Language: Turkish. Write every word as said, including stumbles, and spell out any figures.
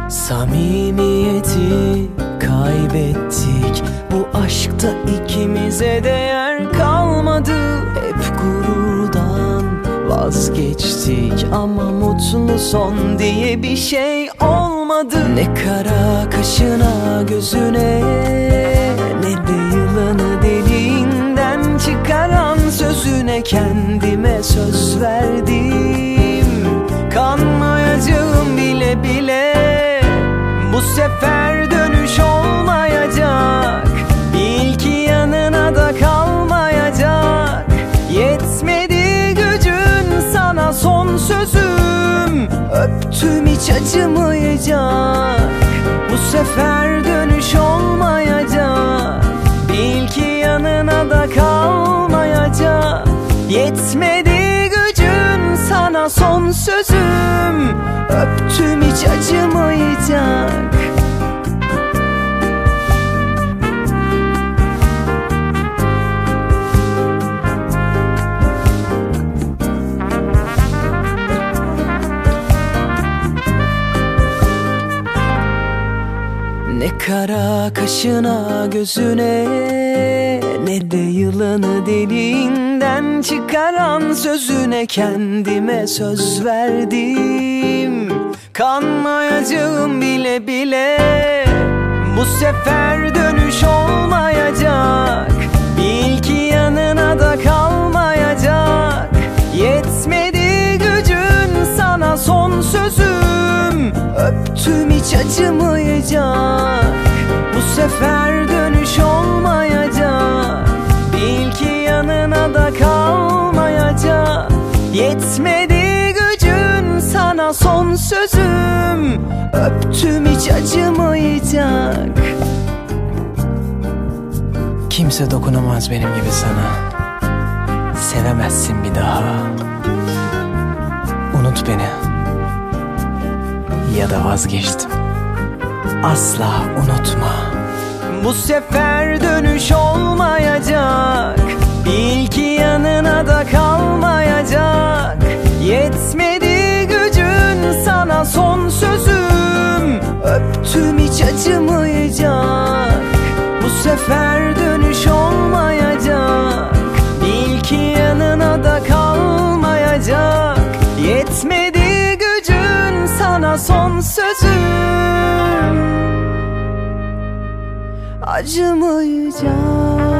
Samimiyeti kaybettik, bu aşkta ikimize değer kalmadı. Hep gururdan vazgeçtik ama mutlu son diye bir şey olmadı. Ne kara kaşına gözüne, ne de yılanı deliğinden çıkaran sözüne kendime söz verdim. Kanmayacağım bile bile, bu sefer dönüş olmayacak. Bil ki yanına da kalmayacak. Yetmedi gücün, sana son sözüm. Öptüm hiç acımayacak. Bu sefer dönüş olmayacak. Bil ki yanına da kalmayacak. Yetmedi gücün, sana son sözüm. Öptüm hiç acımayacak. Ne kara kaşına gözüne, ne de yılanı deliğinden çıkaran sözüne kendime söz verdim. Kanmayacağım bile bile, bu sefer dönüş olmayacak. Bil ki yanına da kalmayacak. Yetmedi gücün, sana son sözüm. Öptüm hiç acımayacak. Bu sefer dönüş olmayacak. Bil ki yanına da kalmayacak. Yetmedi gücün, sana son sözüm. Öptüm hiç acımayacak. Kimse dokunamaz benim gibi sana. Sevemezsin bir daha. Unut beni, ya da vazgeçtim. Asla unutma. Bu sefer dönüş olmayacak. Bil ki yanına da kalmayacak. Yetmedi gücün, sana son sözüm. Öptüm hiç acımayacak. Bu sefer dönüş olmayacak. Bil ki yanına da kalmayacak. Yetmedi gücün, sana son sözüm. Acımayacak.